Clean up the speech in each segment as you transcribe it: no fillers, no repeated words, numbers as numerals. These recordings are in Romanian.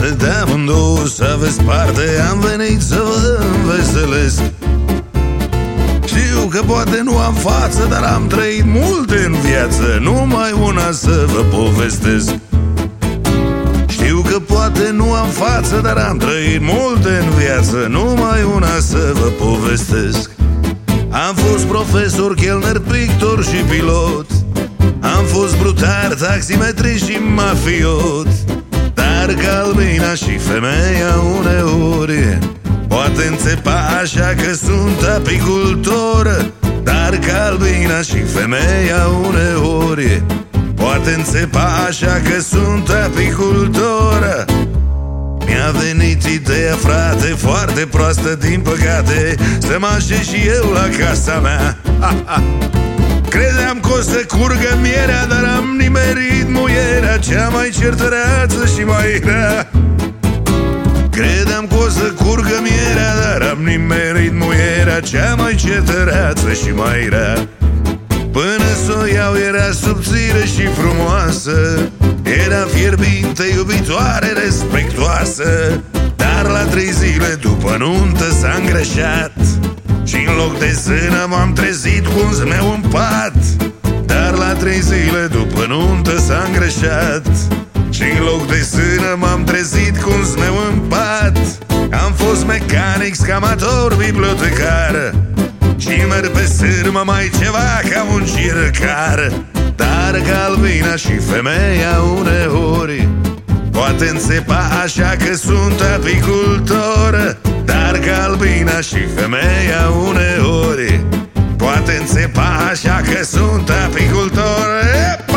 departe de amândouă, să aveți parte, am venit să vă înveselesc. Știu că poate nu am față, dar am trăit multe în viață, numai una să vă povestesc. Știu că poate nu am față, dar am trăit multe în viață, numai una să vă povestesc. Am fost profesor, chelner, pictor și pilot, am fost brutar, taximetrist și mafiot. Dar ca albina și femeia uneori poate înțepa așa că sunt apicultor. Dar ca albina și femeia uneori poate înțepa așa că sunt apicultor. Mi-a venit ideea, frate, foarte proastă din păcate, să mă așez și eu la casa mea. Credeam că o să curgă mierea, dar am nimerit muierea, cea mai certăreață și mai rea. Credeam că o să curgă mierea, dar am nimerit muierea, cea mai certăreață și mai rea. Până s-o iau era subțire și frumoasă, era fierbinte, iubitoare, respectoasă. Dar la 3 zile după nuntă s-a îngreșat și în loc de zână m-am trezit cu un zmeu în pat. Dar la 3 zile după nuntă s-a îngreșat și în loc de zână m-am trezit cu un zmeu în pat. Am fost mecanic, scamator, bibliotecar și merg pe sârmă mai ceva ca un circar. Dar ca albina și femeia uneori poate înțepa așa că sunt apicultor. Dar ca albina și femeia uneori poate înțepa așa că sunt apicultor. Epa!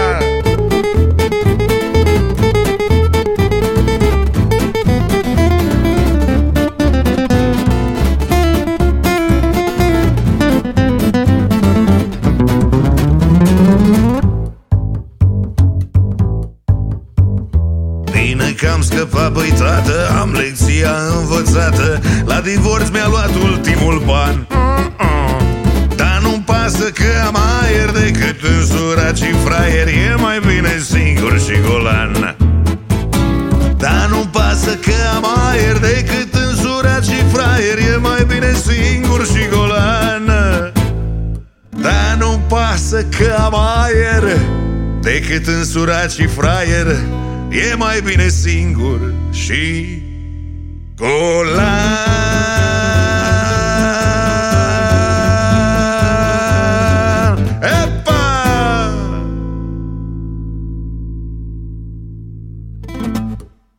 Bine că am scăpat, băi tată, am lecția învățată. La divorț mi-a luat ultimul ban. Dar nu-mi pasă că am aer decât însurat și fraier, e mai bine singur și golan. Dar nu-mi pasă că am aer decât însurat și fraier, e mai bine singur și golan. Dar nu-mi pasă că am aer decât însurat și fraier, e mai bine singur și golan.